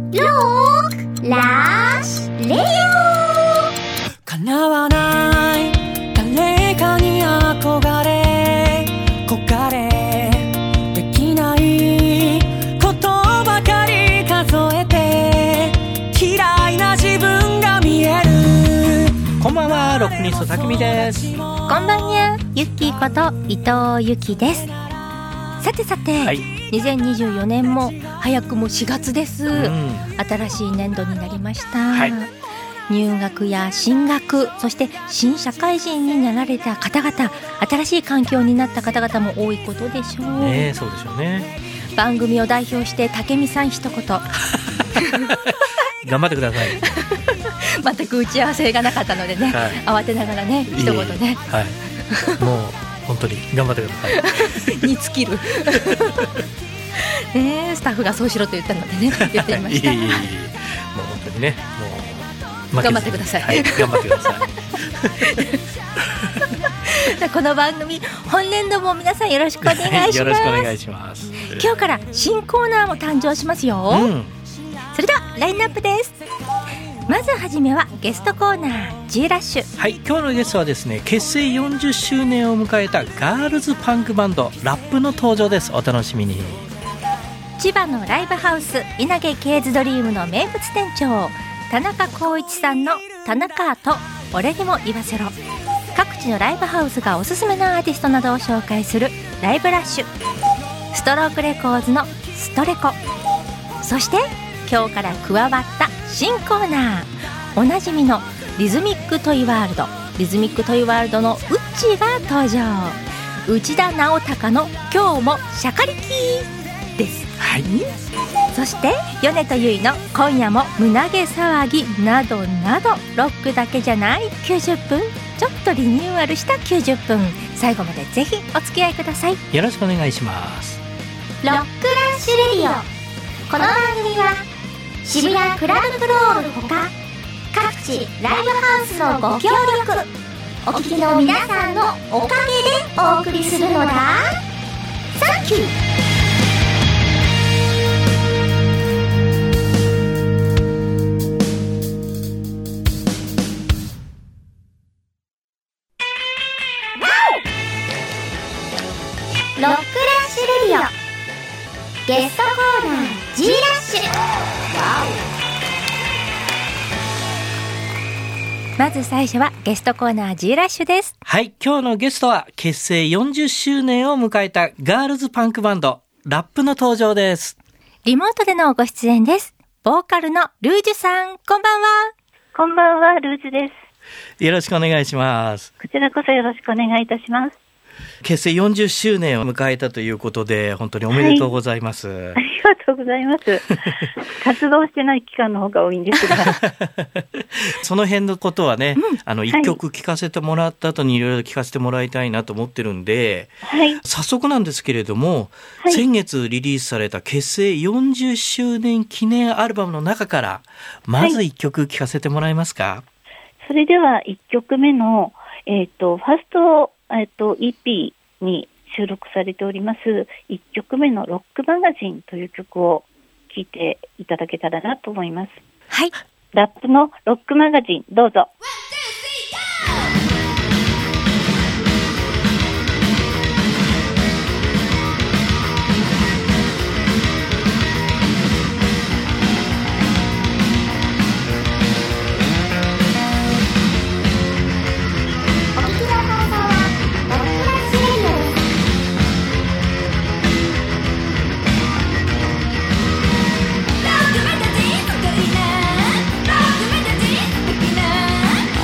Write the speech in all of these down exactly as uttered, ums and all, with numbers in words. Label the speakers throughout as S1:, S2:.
S1: ロックラッシュレディオ。
S2: 叶わない誰かに憧れ焦れできないことばかり数えて嫌いな自分が見える。こんばんは、ロックニストたくみです。
S1: こんばんにゃ、ゆっきーこと伊藤ゆきです。さてさて、はい、にせんにじゅうよねんも早くもしがつです、うん、新しい年度になりました、はい、入学や進学、そして新社会人になられた方々、新しい環境になった方々も多いことでしょう、
S2: ね、そうでしょうね。
S1: 番組を代表してたけみさん一言
S2: 頑張ってください。
S1: 全く打ち合わせがなかったのでね、はい、慌てながらね一言ね、
S2: はい、もう本当に頑張ってください。
S1: に尽きるね、スタッフがそうしろと言ったのでね、言ってみました。いいいいいい、もう
S2: 本当にね、もう
S1: 頑張ってください、
S2: はい、頑張ってください。
S1: この番組本年度も皆さんよろしくお願いします。
S2: よろしくお願いします。
S1: 今日から新コーナーも誕生しますよ、うん、それではラインナップです。まずはじめはゲストコーナー G ラッシュ。
S2: はい、今日のゲストはですね、結成よんじゅっしゅうねんを迎えたガールズパンクバンドラップの登場です。お楽しみに。
S1: 千葉のライブハウス稲毛ケーズドリームの名物店長田中光一さんの田中アート俺にも言わせろ。各地のライブハウスがおすすめのアーティストなどを紹介するライブラッシュ。ストロークレコーズのストレコ。そして今日から加わった新コーナー、おなじみのリズミックトイワールド。リズミックトイワールドのウッチーが登場。内田直隆の今日もシャカリキーです、はい、そして米とゆいの今夜も胸毛騒ぎなどなど、ロックだけじゃないきゅうじゅっぷん、ちょっとリニューアルしたきゅうじゅっぷん、最後までぜひお付き合いください。
S2: よろしくお願いします。
S1: ロックラッシュレディオ。この番組は渋谷クラブクロールほか各地ライブハウスのご協力、お聞きの皆さんのおかげでお送りするのだ。サンキュー。ロックラッシュレディオゲストコーナー G ラッシュ。まず最初はゲストコーナー G ラッシュです。
S2: はい、今日のゲストは結成よんじゅっしゅうねんを迎えたガールズパンクバンドラップの登場です。
S1: リモートでのご出演です。ボーカルのルージュさん、こんばんは。
S3: こんばんは、ルージュです。
S2: よろしくお願いします。
S3: こちらこそよろしくお願いいたします。
S2: 結成よんじゅっしゅうねんを迎えたということで本当におめでとうございます、はい、
S3: ありがとうございます。活動してない期間の方が多いんですが
S2: その辺のことはね、うん、あのいっきょく聴かせてもらった後にいろいろ聴かせてもらいたいなと思ってるんで、はい、早速なんですけれども、はい、先月リリースされた結成よんじゅっしゅうねん記念アルバムの中からまずいっきょく聴かせてもらえますか？はい、
S3: それではいっきょくめの、えーと、ファーストえっと、イーピー に収録されておりますいっきょくめのロックマガジンという曲を聴いていただけたらなと思います。
S1: はい。
S3: ラップのロックマガジン、どうぞ。
S1: ロック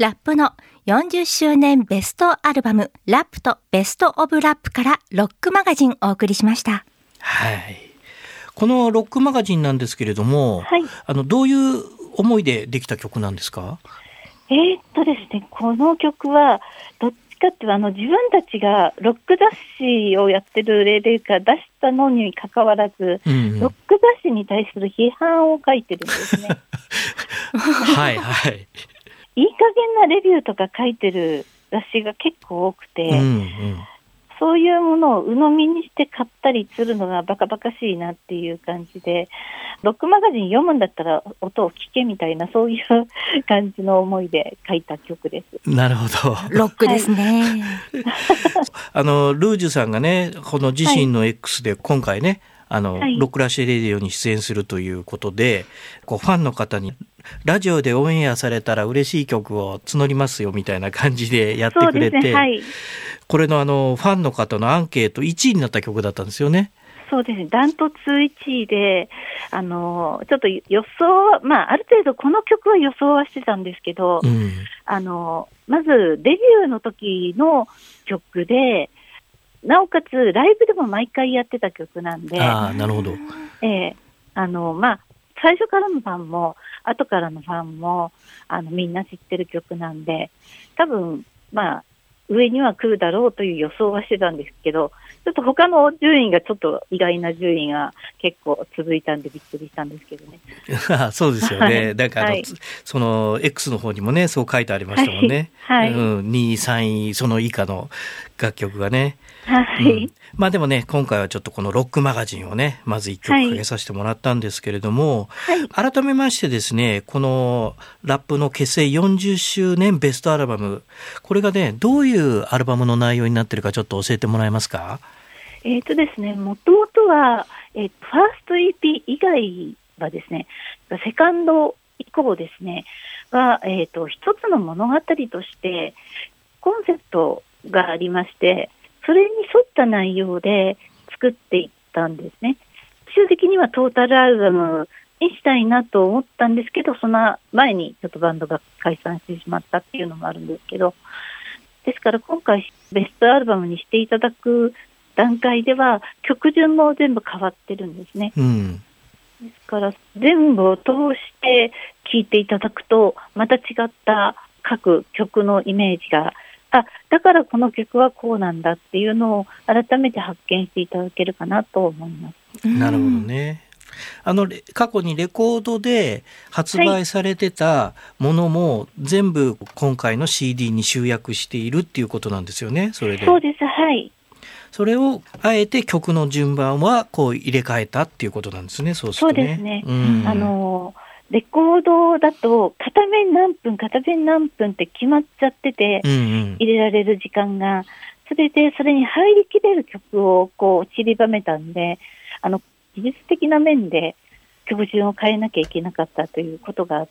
S1: ラップのよんじゅっしゅうねんベストアルバムラップとベストオブラップからロックマガジンお送りしました。
S4: はい。このロックマガジンなんですけれども、
S3: はい、あ
S4: のどういう思いでできた曲なんですか？
S3: えー、っとですね、この曲はどっちかっていうとあの自分たちがロック雑誌をやってるレベルから出したのにかかわらず、うんうん、ロック雑誌に対する批判を書いてるんですね。
S4: はいはい。
S3: いい加減なレビューとか書いてる雑誌が結構多くて、うんうん、そういうものを鵜呑みにして買ったりするのがバカバカしいなっていう感じで、ロックマガジン読むんだったら音を聞けみたいな、そういう感じの思いで書いた曲です。
S4: なるほど。
S1: ロックですね。はい、
S4: あのルージュさんがね、この自身の X で今回ね、あの、はい、ロックラッシュレディオに出演するということで、こうファンの方にラジオでオンエアされたら嬉しい曲を募りますよみたいな感じでやってくれて、
S3: そうですね、はい、
S4: これのあのファンの方のアンケートいちいになった曲だったんですよね。
S3: そうですね、ダントツいちいで、あのちょっと予想は、まあ、ある程度この曲は予想はしてたんですけど、うん、あのまずデビューの時の曲で、なおかつライブでも毎回やってた曲なんで、
S4: あ、なるほど、
S3: えーあのまあ、最初からのファンも後からのファンもあのみんな知ってる曲なんで、多分、まあ、上には来るだろうという予想はしてたんですけど、ちょっと他の順位がちょっと意外な順位が結構続いたんでびっくりしたんですけどね。
S4: そうですよね。だから、はい、その X の方にもね、そう書いてありましたもんね。はい。うん、にい、さんい、その以下の楽曲がね。はい。うん、まあでもね、今回はちょっとこのロックマガジンをね、まずいっきょくかけさせてもらったんですけれども、はい、改めましてですね、このラップの結成よんじゅっしゅうねんベストアルバム、これがね、どういうアルバムの内容になってるかちょっと教えてもらえますか？
S3: えっとですね、もともとは、えー、ファースト イーピー 以外はですね、セカンド以降ですね、は、えっと、一つの物語としてコンセプトがありまして、それに沿った内容で作っていったんですね。最終的にはトータルアルバムにしたいなと思ったんですけど、その前にちょっとバンドが解散してしまったっていうのもあるんですけど、ですから今回ベストアルバムにしていただく段階では曲順も全部変わってるんですね。うん、ですから全部を通して聴いていただくと、また違った各曲のイメージが、あ、だからこの曲はこうなんだっていうのを改めて発見していただけるかなと思います。
S4: なるほどね。あの過去にレコードで発売されてたものも全部今回の シーディー に集約しているっていうことなんですよね。それで。
S3: そうです。はい。
S4: それをあえて曲の順番はこう入れ替えたっていうことなんですね。そうするとね。
S3: そうですね。うん、あのレコードだと片面何分片面何分って決まっちゃってて、うんうん、入れられる時間が、それでそれに入りきれる曲をこう散りばめたんで、あの技術的な面で曲順を変えなきゃいけなかったということがあって。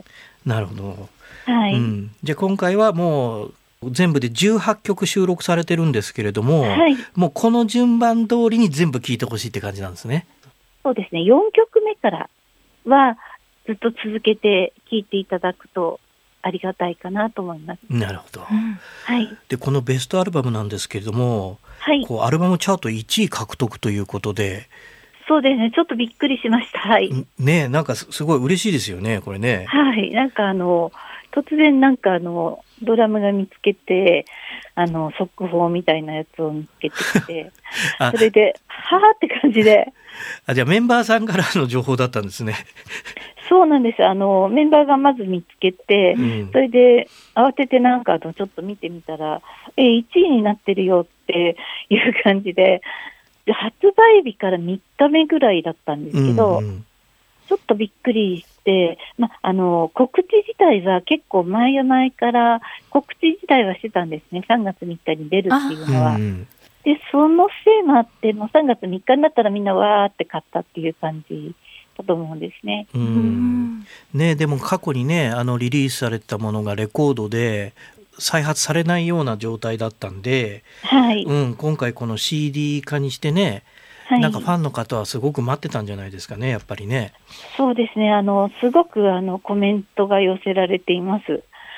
S4: なるほど。
S3: はい。
S4: うん、じゃあ今回はもう全部でじゅうはっきょく収録されてるんですけれども、はい、もうこの順番通りに全部聴いてほしいって感じなんですね。
S3: そうですね。よんきょくめからはずっと続けて聴いていただくとありがたいかなと思います。
S4: なるほど。
S3: うん、はい。
S4: でこのベストアルバムなんですけれども、はい、こうアルバムチャートいちい獲得ということで。
S3: そうですね。ちょっとびっくりしました。はい。
S4: ね、なんかすごい嬉しいですよね、これね。
S3: はい。なんかあの突然なんかあのドラムが見つけて、あの速報みたいなやつを見つけてきて、それではーって感じで。
S4: あ、じゃあメンバーさんからの情報だったんですね。
S3: そうなんです。あのメンバーがまず見つけて、うん、それで慌ててなんかあのちょっと見てみたら、えいちいになってるよっていう感じで、で発売日からみっかめぐらいだったんですけど、うんうん、ちょっとびっくりして、ま、あの告知自体は結構前々から告知自体はしてたんですね。さんがつみっかに出るっていうのは。うん、でそのせいもあってもうさんがつみっかになったらみんなわーって買ったっていう感じだと思うんですね。
S4: うん、ね、でも過去にね、あのリリースされたものがレコードで再発されないような状態だったんで、はい、うん、今回この シーディー 化にしてね、はい、なんかファンの方はすごく待ってたんじゃないですかね、やっぱりね。
S3: そうですね。あのすごくあのコメントが寄せられています。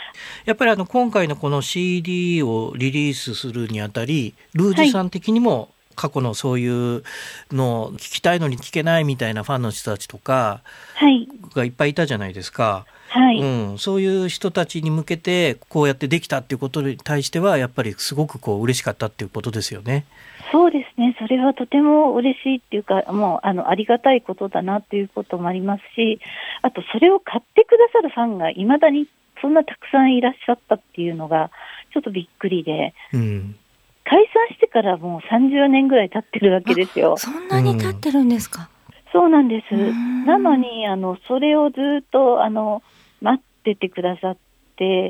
S4: やっぱりあの今回のこの シーディー をリリースするにあたり、ルージュさん的にも過去のそういうのを聞きたいのに聞けないみたいなファンの人たちとかがいっぱいいたじゃないですか。はい、うん、そういう人たちに向けてこうやってできたっていうことに対してはやっぱりすごくこう嬉しかったっていうことですよね。
S3: そうですね。それはとても嬉しいっていうか、もうあのありがたいことだなっていうこともありますし、あとそれを買ってくださるファンがいまだにそんなたくさんいらっしゃったっていうのがちょっとびっくりで、うん、解散してからもうさんじゅうねんぐらい経ってるわけですよ。
S1: そんなに経ってるんですか？
S3: うん、そうなんです。なのにあのそれをずっとあの待っててくださって、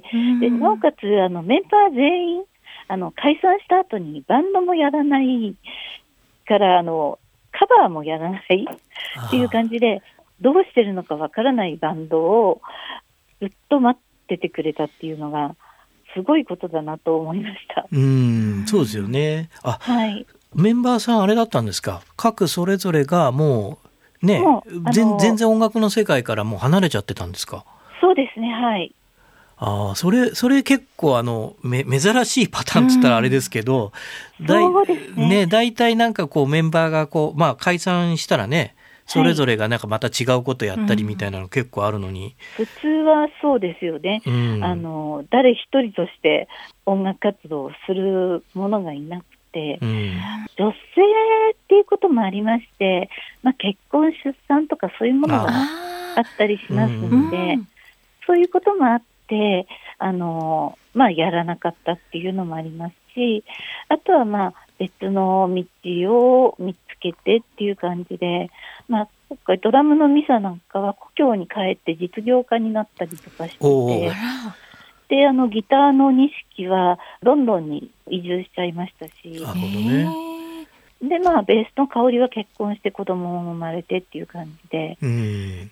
S3: でなおかつあのメンバー全員あの解散した後にバンドもやらないからあのカバーもやらないっていう感じで、どうしてるのかわからないバンドをずっと待っててくれたっていうのがすごいことだなと思いました。
S4: うーん、そうですよね。あ、はい、メンバーさんあれだったんですか？各それぞれがもうね、もう全然音楽の世界からもう離れちゃってたんですか？
S3: そうですね、はい。
S4: ああ、それ、それ結構あの、め、珍しいパターンって言ったらあれですけど、
S3: うん、だい、そうですね。
S4: ね、大体なんかこうメンバーがこう、まあ解散したらね、それぞれがなんかまた違うことやったりみたいなの結構あるのに。
S3: うん、普通はそうですよね。うん、あの、誰一人として音楽活動をする者がいなくて、うん、女性っていうこともありまして、まあ結婚、出産とかそういうものがあったりしますので、うん、そういうこともあって、であのまあ、やらなかったっていうのもありますし、あとは、まあ、別の道を見つけてっていう感じで、まあ、今回ドラムのミサなんかは故郷に帰って実業家になったりとかしてて、であのギターの錦はロンドンに移住しちゃいましたし、
S4: なるほどね。
S3: で、まあ、ベースの香りは結婚して子供も生まれてっていう感じで、うん、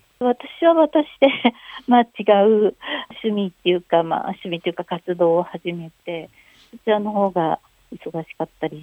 S3: 私は私で、まあ、違う趣味っていうか、まあ、趣味っていうか活動を始めて、そちらの方が忙しかったりして、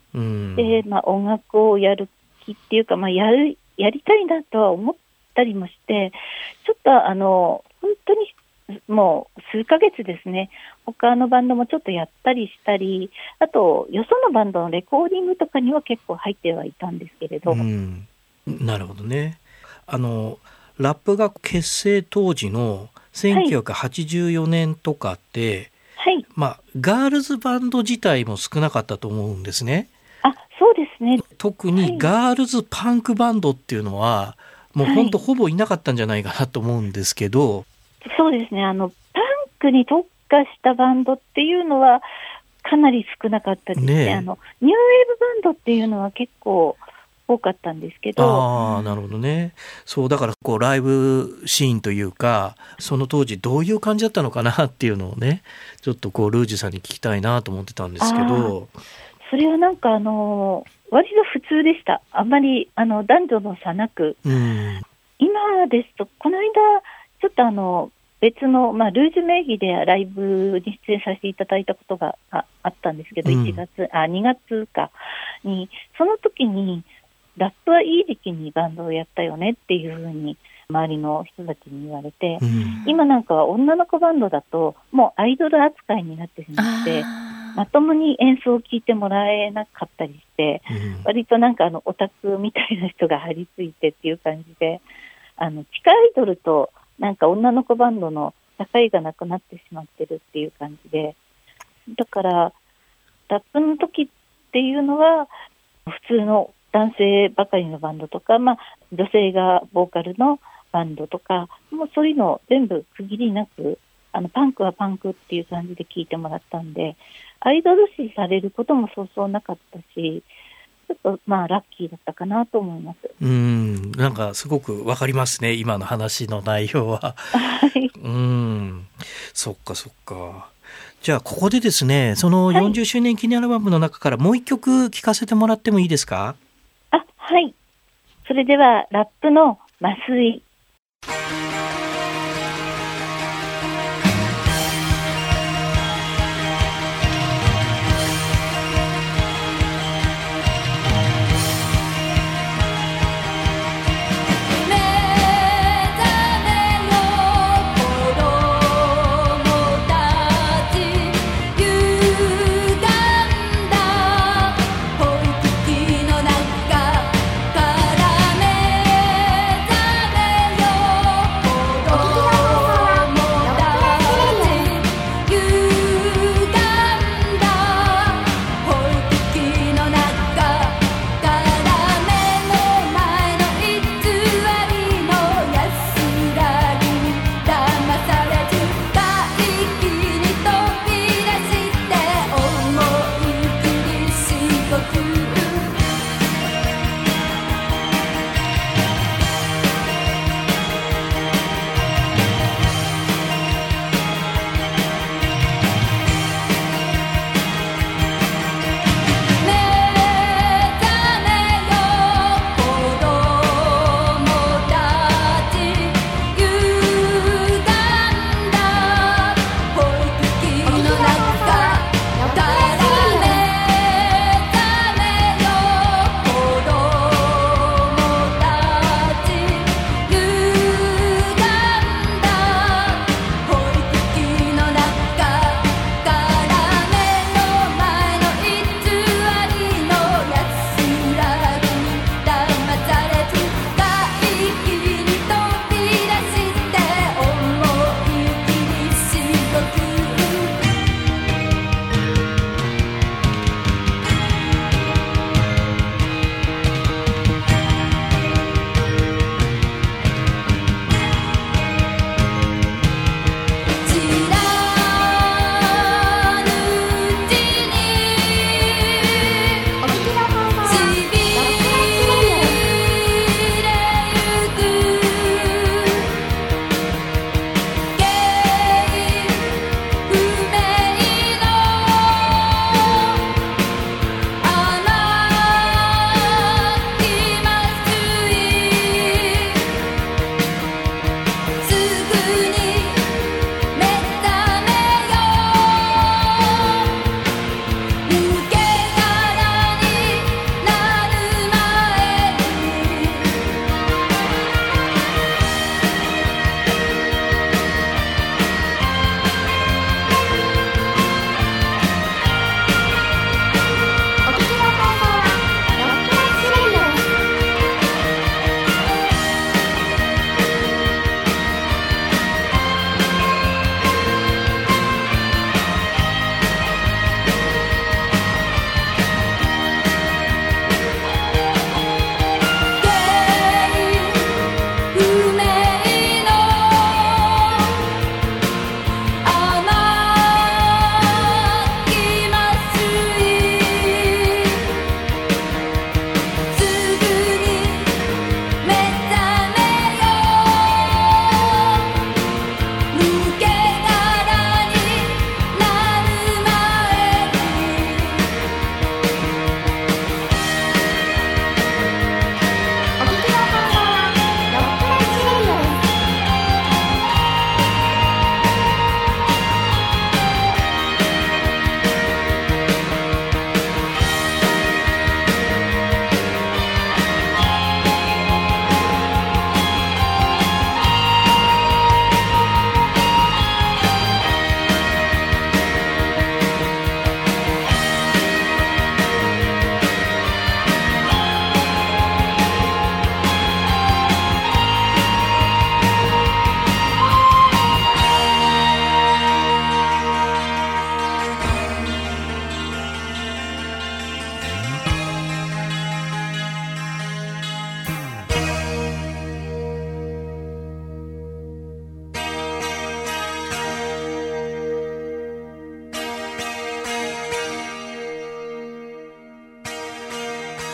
S3: うん、で、まあ、音楽をやる気っていうか、まあ、やる、やりたいなとは思ったりもして、ちょっとあの、本当にもう数ヶ月ですね、他のバンドもちょっとやったりしたり、あと、よそのバンドのレコーディングとかには結構入ってはいたんですけれど。うん、
S4: なるほどね。あの、ラップが結成当時のせんきゅうひゃくはちじゅうよねんとかって、はい、まあ、ガールズバンド自体も少なかったと思うんですね。
S3: あ、そうですね。
S4: 特にガールズパンクバンドっていうのは、もう本当ほぼいなかったんじゃないかなと思うんですけど。
S3: そうですね。あの、パンクに特化したバンドっていうのはかなり少なかったですね。ね、あの、ニューウェーブバンドっていうのは結構多かったんですけど。
S4: ああ、なるほどね。そうだからこうライブシーンというか、その当時どういう感じだったのかなっていうのをね、ちょっとこうルージュさんに聞きたいなと思ってたんですけど。
S3: それはなんかあの割と普通でした。あんまりあの男女の差なく、うん、今ですとこの間ちょっとあの別の、まあ、ルージュ名義でライブに出演させていただいたことが あ, あったんですけど、うん、いちがつあにがつかにその時にラップはいい時期にバンドをやったよねっていうふうに周りの人たちに言われて、うん、今なんかは女の子バンドだともうアイドル扱いになってしまってまともに演奏を聴いてもらえなかったりして、うん、割となんかあのオタクみたいな人が張り付いてっていう感じで、あの地下アイドルとなんか女の子バンドの境がなくなってしまってるっていう感じで、だからラップの時っていうのは普通の男性ばかりのバンドとか、まあ、女性がボーカルのバンドとか、もうそういうの全部区切りなく、あのパンクはパンクっていう感じで聞いてもらったんで、アイドル視されることもそうそうなかったし、ちょっとまあラッキーだったかなと思います。
S4: うーん、なんかすごくわかりますね、今の話の内容は。はい。うーん、そっかそっか。じゃあここでですね、そのよんじゅっしゅうねん記念アルバムの中からもう一曲聴かせてもらってもいいですか？
S3: あ、はい。それではラップの麻酔。
S2: 目覚めよ子供た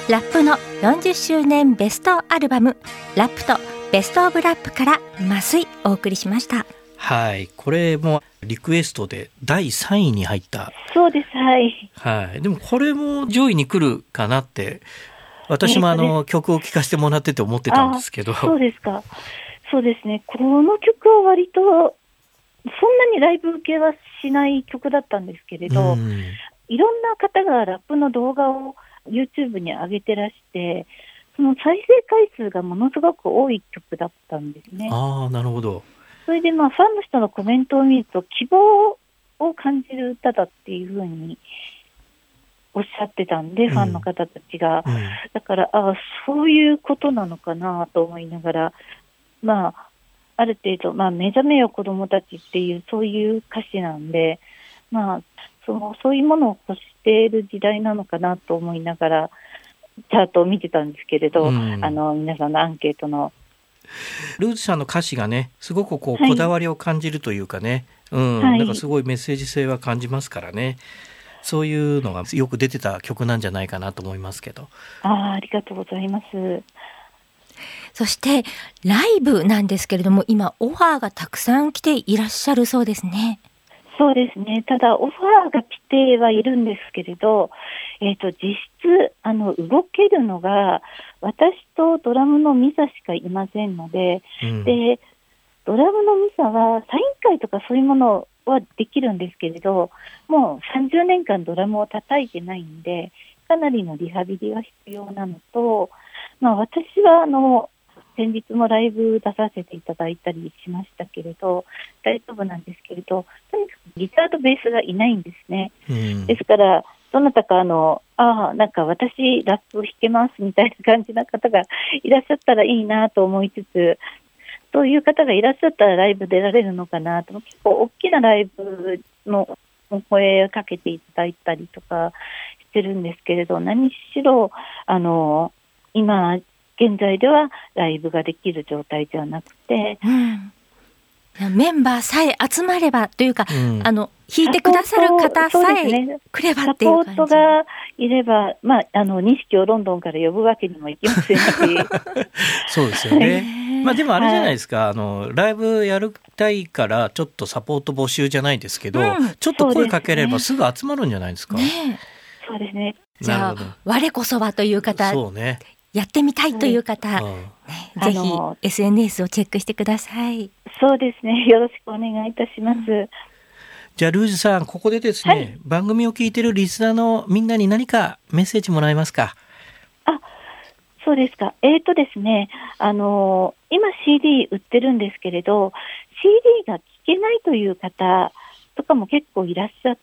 S1: ラップのよんじゅっしゅうねんベストアルバムラップとベストオブラップから麻酔お送りしました。
S4: はい、これもリクエストでだいさんいに入った。
S3: そうです。はい、
S4: はい、でもこれも上位に来るかなって私もあの曲を聴かせてもらってて思ってたんですけど。
S3: そうですか。そうですね、この曲は割とそんなにライブ受けはしない曲だったんですけれど、うん、いろんな方がラップの動画を YouTube に上げてらして、その再生回数がものすごく多い曲だったんですね。
S4: ああ、なるほど。
S3: それでまあファンの人のコメントを見ると希望を感じる歌だっていうふうにおっしゃってたんで、うん、ファンの方たちが、うん、だからああそういうことなのかなと思いながら、まあある程度、まあ、目覚めよ子どもたちっていうそういう歌詞なんで、まあ、そのそういうものを欲している時代なのかなと思いながらチャートを見てたんですけれど、うん、あの皆さんのアンケートの
S4: ルーズさんの歌詞がねすごくこうこだわりを感じるというかね、はい、うんはい、なんかすごいメッセージ性は感じますからね、そういうのがよく出てた曲なんじゃないかなと思いますけど。
S3: ああ、ありがとうございます。
S1: そしてライブなんですけれども、今オファーがたくさん来ていらっしゃるそうですね。
S3: そうですね、ただオファーが来てはいるんですけれど、えーと、実質あの動けるのが私とドラムのミサしかいませんので、うん、でドラムのミサはサイン会とかそういうものはできるんですけれど、もうさんじゅうねんかんドラムを叩いてないんでかなりのリハビリが必要なのと、まあ、私はあの先日もライブ出させていただいたりしましたけれど大丈夫なんですけれど、とにかくギターとベースがいないんですね、うん、ですからどなたかあのあなんか私ラップを弾けますみたいな感じな方がいらっしゃったらいいなと思いつつ、そういう方がいらっしゃったらライブ出られるのかなと、結構大きなライブのお声をかけていただいたりとかしてるんですけれど、何しろあの今現在ではライブができる状態ではなくて、うん、
S1: メンバーさえ集まればというか、うん、あの弾いてくださる方さえ来ればっていう感じ、
S3: サポートがいれば、まあ、あの錦をロンドンから呼ぶわけにもいきませんし
S4: そうですよねまあ、でもあれじゃないですか、はい、あのライブやりたいからちょっとサポート募集じゃないですけど、うん、ちょっと声かければすぐ集まるんじゃないですか。
S3: そうですね。
S1: じゃあ我こそはという方、
S4: そうね、
S1: やってみたいという方、はいね、ぜひ エスエヌエス をチェックしてください。
S3: そうですね、よろしくお願いいたします、うん、
S4: じゃあルーズさん、ここでですね、はい、番組を聞いているリスナーのみんなに何かメッセージもらえますか。
S3: あ、そうですか。えーとですね、あのー、今 シーディー 売ってるんですけれど シーディー が聴けないという方とかも結構いらっしゃって、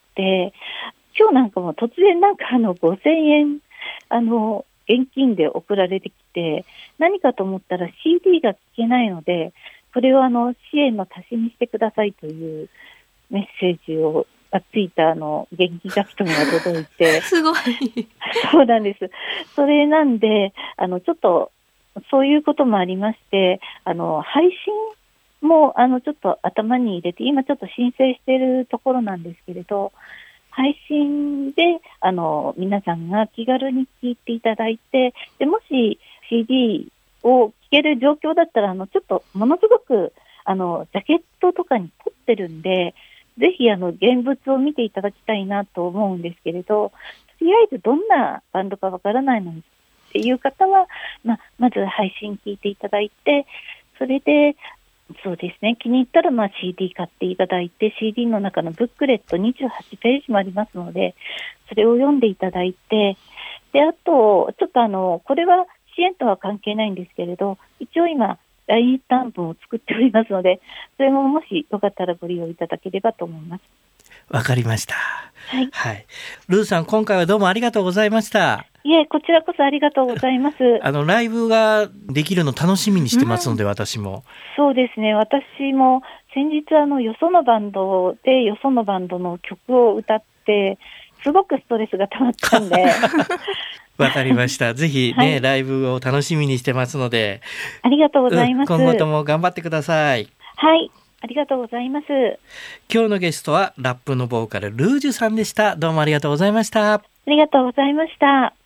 S3: 今日なんかも突然なんかあのごせんえんあの現金で送られてきて、何かと思ったら シーディー が聴けないのでこれをあの支援の足しにしてくださいというメッセージをがついたあの現金書き留めが届いて
S1: すごい
S3: そうなんです。それなんであのちょっとそういうこともありまして、あの配信もあのちょっと頭に入れて今ちょっと申請しているところなんですけれど、配信であの皆さんが気軽に聞いていただいて、でもし シーディー を聴ける状況だったらあのちょっとものすごくあのジャケットとかに撮ってるんで、ぜひあの現物を見ていただきたいなと思うんですけれど、とりあえずどんなバンドかわからないのにっていう方は、まあ、まず配信聞いていただいて、それでそうですね、気に入ったらまあ シーディー 買っていただいて、 シーディー の中のブックレットにじゅうはちページもありますのでそれを読んでいただいて、であとちょっとあのこれは支援とは関係ないんですけれど、一応今 ライン スタンプを作っておりますので、それももしよかったらご利用いただければと思います。
S4: わかりました、
S3: はい
S4: はい、ルーさん、今回はどうもありがとうございました。
S3: いえ、こちらこそありがとうございます。
S4: あのライブができるの楽しみにしてますので、うん、私も
S3: そうですね、私も先日あのよそのバンドでよそのバンドの曲を歌ってすごくストレスが溜まったんで
S4: わかりました。ぜひね、はい、ライブを楽しみにしてますので、
S3: ありがとうございます、
S4: うん、今後とも頑張ってください。
S3: はい、ありがとうございます。
S4: 今日のゲストはラップのボーカルルージュさんでした。どうもありがとうございました。
S3: ありがとうございました。